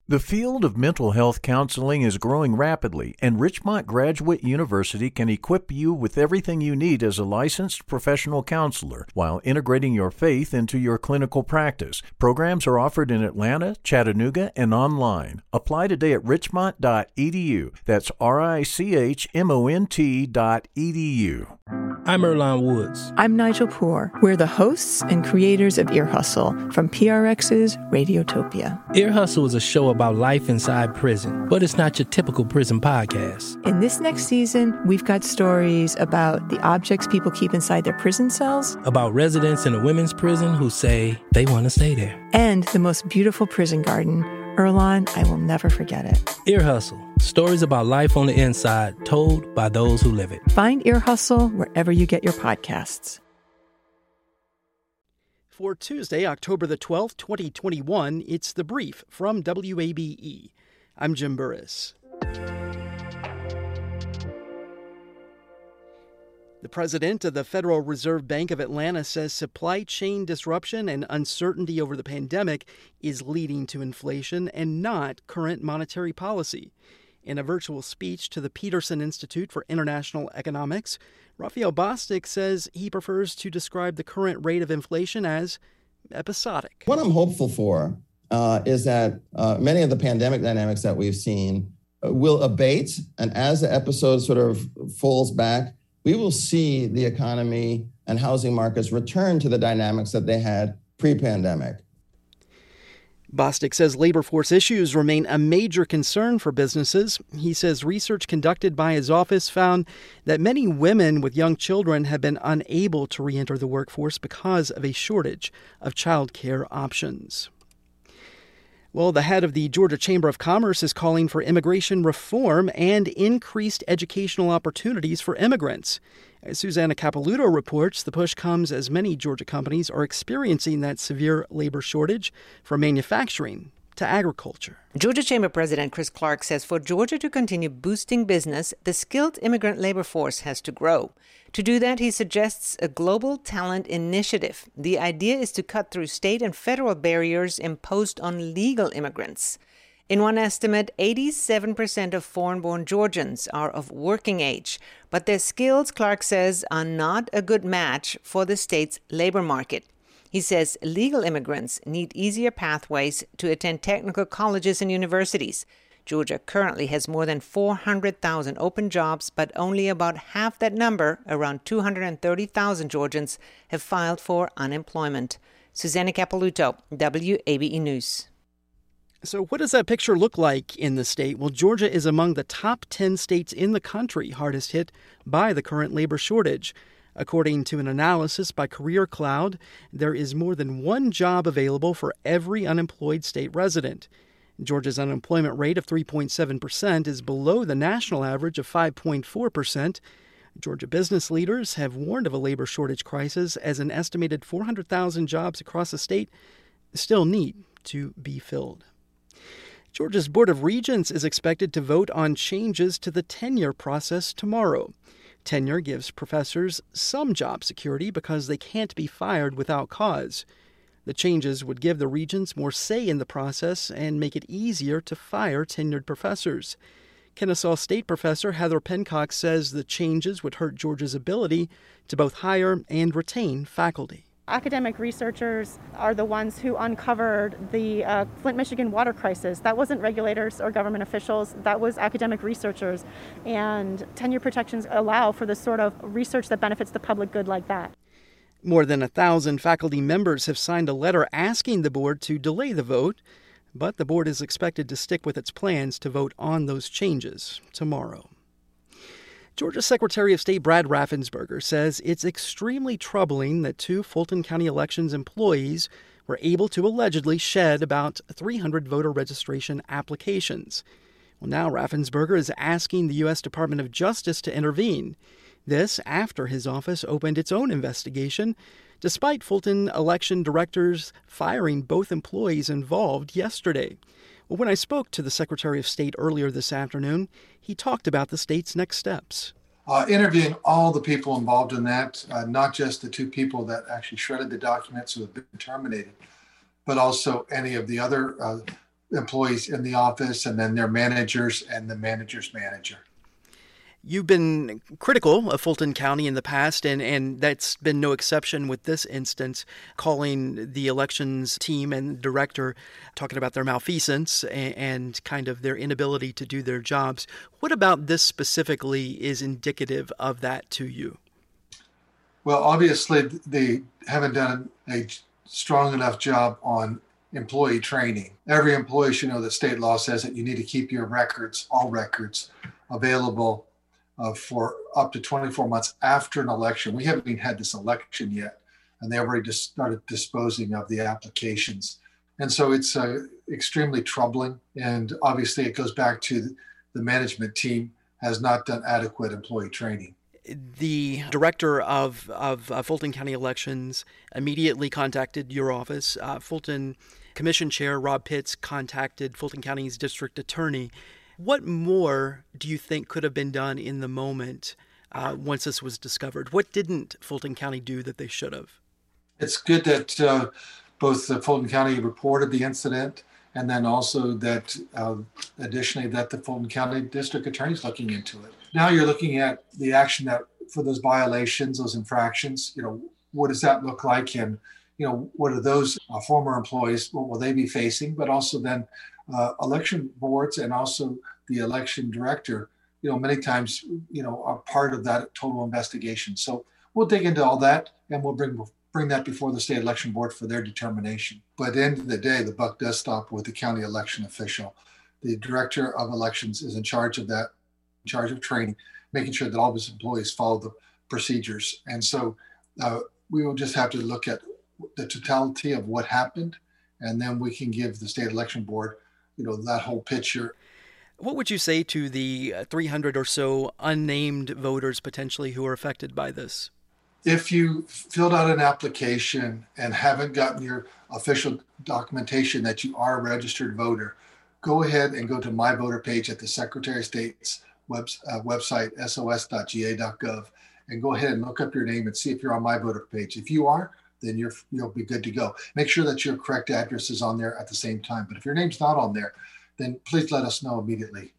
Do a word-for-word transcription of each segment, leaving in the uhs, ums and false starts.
The field of mental health counseling is growing rapidly, and Richmont Graduate University can equip you with everything you need as a licensed professional counselor while integrating your faith into your clinical practice. Programs are offered in Atlanta, Chattanooga, and online. Apply today at richmont dot e d u. That's R I C H M O N T dot E D U. I'm Earlonne Woods. I'm Nigel Poor. We're the hosts and creators of Ear Hustle from P R X's Radiotopia. Ear Hustle is a show about life inside prison, but it's not your typical prison podcast. In this next season, we've got stories about the objects people keep inside their prison cells, about residents in a women's prison who say they want to stay there, and the most beautiful prison garden. Earlonne, I will never forget it. Ear Hustle. Stories about life on the inside, told by those who live it. Find Ear Hustle wherever you get your podcasts. For Tuesday, October the twelfth, twenty twenty-one, it's The Brief from W A B E. I'm Jim Burris. The president of the Federal Reserve Bank of Atlanta says supply chain disruption and uncertainty over the pandemic is leading to inflation and not current monetary policy. In a virtual speech to the Peterson Institute for International Economics, Raphael Bostic says he prefers to describe the current rate of inflation as episodic. What I'm hopeful for uh, is that uh, many of the pandemic dynamics that we've seen uh, will abate, and as the episode sort of falls back, we will see the economy and housing markets return to the dynamics that they had pre-pandemic. Bostic says labor force issues remain a major concern for businesses. He says research conducted by his office found that many women with young children have been unable to re-enter the workforce because of a shortage of child care options. Well, the head of the Georgia Chamber of Commerce is calling for immigration reform and increased educational opportunities for immigrants. As Susanna Capilouto reports, the push comes as many Georgia companies are experiencing that severe labor shortage from manufacturing to agriculture. Georgia Chamber President Chris Clark says for Georgia to continue boosting business, the skilled immigrant labor force has to grow. To do that, he suggests a global talent initiative. The idea is to cut through state and federal barriers imposed on legal immigrants. In one estimate, eighty-seven percent of foreign-born Georgians are of working age, but their skills, Clark says, are not a good match for the state's labor market. He says legal immigrants need easier pathways to attend technical colleges and universities. Georgia currently has more than four hundred thousand open jobs, but only about half that number, around two hundred thirty thousand Georgians, have filed for unemployment. Susanna Capilouto, W A B E News. So what does that picture look like in the state? Well, Georgia is among the top ten states in the country hardest hit by the current labor shortage. According to an analysis by Career Cloud, there is more than one job available for every unemployed state resident. Georgia's unemployment rate of three point seven percent is below the national average of five point four percent. Georgia business leaders have warned of a labor shortage crisis as an estimated four hundred thousand jobs across the state still need to be filled. Georgia's Board of Regents is expected to vote on changes to the tenure process tomorrow. Tenure gives professors some job security because they can't be fired without cause. The changes would give the regents more say in the process and make it easier to fire tenured professors. Kennesaw State professor Heather Pencock says the changes would hurt Georgia's ability to both hire and retain faculty. Academic researchers are the ones who uncovered the uh, Flint, Michigan water crisis. That wasn't regulators or government officials, that was academic researchers. And tenure protections allow for the sort of research that benefits the public good like that. More than a thousand faculty members have signed a letter asking the board to delay the vote, but the board is expected to stick with its plans to vote on those changes tomorrow. Georgia Secretary of State Brad Raffensperger says it's extremely troubling that two Fulton County Elections employees were able to allegedly shed about three hundred voter registration applications. Well, now Raffensperger is asking the U S Department of Justice to intervene. This after his office opened its own investigation, despite Fulton election directors firing both employees involved yesterday. Well, when I spoke to the Secretary of State earlier this afternoon, he talked about the state's next steps. Uh, interviewing all the people involved in that, uh, not just the two people that actually shredded the documents who have been terminated, but also any of the other uh, employees in the office, and then their managers and the manager's manager. You've been critical of Fulton County in the past, and, and that's been no exception with this instance, calling the elections team and director, talking about their malfeasance and, and kind of their inability to do their jobs. What about this specifically is indicative of that to you? Well, obviously, they haven't done a strong enough job on employee training. Every employee should know that state law says that you need to keep your records, all records, available Uh, for up to twenty-four months after an election. We haven't even had this election yet, and they already just started disposing of the applications. And so it's uh, extremely troubling. And obviously it goes back to the management team has not done adequate employee training. The director of, of uh, Fulton County Elections immediately contacted your office. Uh, Fulton Commission Chair Rob Pitts contacted Fulton County's district attorney. What more do you think could have been done in the moment uh, once this was discovered? What didn't Fulton County do that they should have? It's good that uh, both uh, Fulton County reported the incident, and then also that uh, additionally that the Fulton County District Attorney is looking into it. Now you're looking at the action that for those violations, those infractions, you know, what does that look like? And, you know, what are those uh, former employees, what will they be facing? But also then Uh, election boards and also the election director, you know, many times, you know, are part of that total investigation. So we'll dig into all that, and we'll bring bring that before the state election board for their determination. But at the end of the day, the buck does stop with the county election official. The director of elections is in charge of that, in charge of training, making sure that all of his employees follow the procedures. And so uh, we will just have to look at the totality of what happened, and then we can give the state election board, you know, that whole picture. What would you say to the three hundred or so unnamed voters potentially who are affected by this? If you filled out an application and haven't gotten your official documentation that you are a registered voter, go ahead and go to my voter page at the Secretary of State's web, uh, website, S O S dot G A dot gov, and go ahead and look up your name and see if you're on my voter page. If you are, then you're, you'll be good to go. Make sure that your correct address is on there at the same time. But if your name's not on there, then please let us know immediately.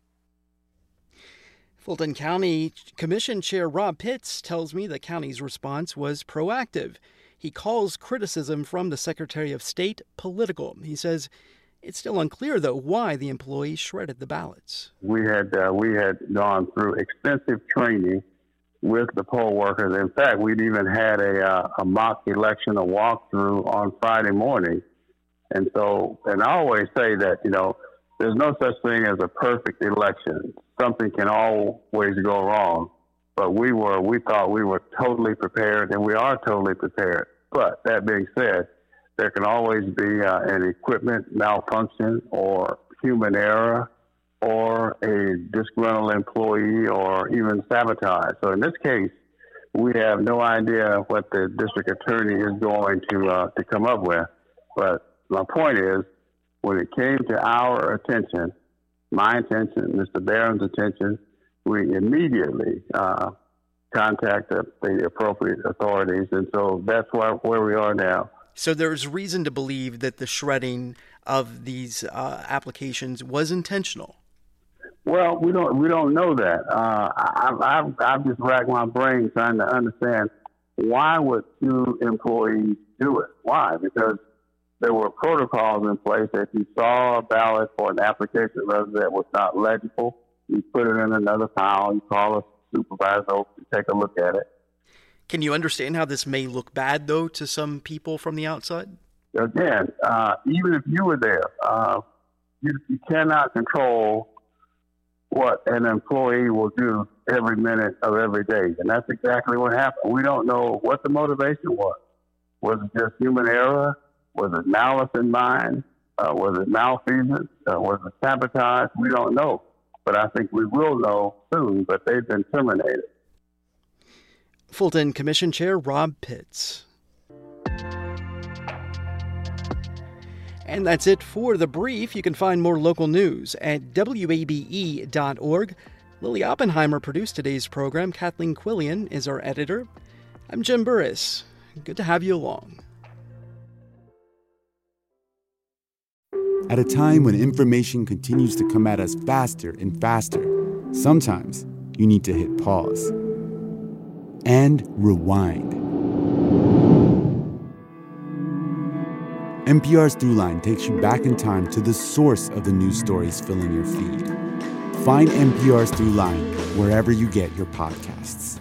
Fulton County Commission Chair Rob Pitts tells me the county's response was proactive. He calls criticism from the Secretary of State political. He says it's still unclear, though, why the employee shredded the ballots. We had uh, we had gone through extensive training with the poll workers. In fact, we'd even had a, uh, a mock election, a walkthrough on Friday morning. And so, and I always say that, you know, there's no such thing as a perfect election. Something can always go wrong. But we were, we thought we were totally prepared, and we are totally prepared. But that being said, there can always be uh, an equipment malfunction or human error, or a disgruntled employee, or even sabotage. So in this case, we have no idea what the district attorney is going to uh, to come up with. But my point is, when it came to our attention, my attention, Mister Barron's attention, we immediately uh, contacted the appropriate authorities. And so that's why, where we are now. So there's reason to believe that the shredding of these uh, applications was intentional. Well, we don't we don't know that. Uh, I, I've I've just racked my brain trying to understand why would two employees do it? Why? Because there were protocols in place that if you saw a ballot for an application that was not legible, you put it in another file. You call a supervisor over to take a look at it. Can you understand how this may look bad, though, to some people from the outside? Again, uh, even if you were there, uh, you, you cannot control what an employee will do every minute of every day. And that's exactly what happened. We don't know what the motivation was. Was it just human error? Was it malice in mind? Uh, was it malfeasance? Uh, was it sabotage? We don't know. But I think we will know soon, but they've been terminated. Fulton Commission Chair Rob Pitts. And that's it for The Brief. You can find more local news at W A B E dot org. Lily Oppenheimer produced today's program. Kathleen Quillian is our editor. I'm Jim Burris. Good to have you along. At a time when information continues to come at us faster and faster, sometimes you need to hit pause and rewind. N P R's Throughline takes you back in time to the source of the news stories filling your feed. Find N P R's Throughline wherever you get your podcasts.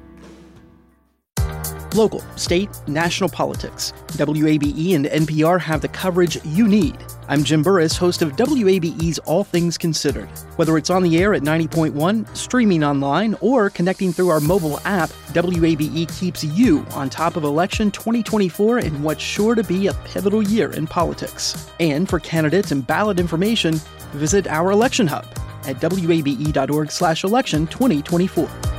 Local, state, national politics. W A B E and N P R have the coverage you need. I'm Jim Burris, host of W A B E's All Things Considered. Whether it's on the air at ninety point one, streaming online, or connecting through our mobile app, W A B E keeps you on top of election twenty twenty-four in what's sure to be a pivotal year in politics. And for candidates and ballot information, visit our election hub at W A B E dot org slash election twenty twenty-four.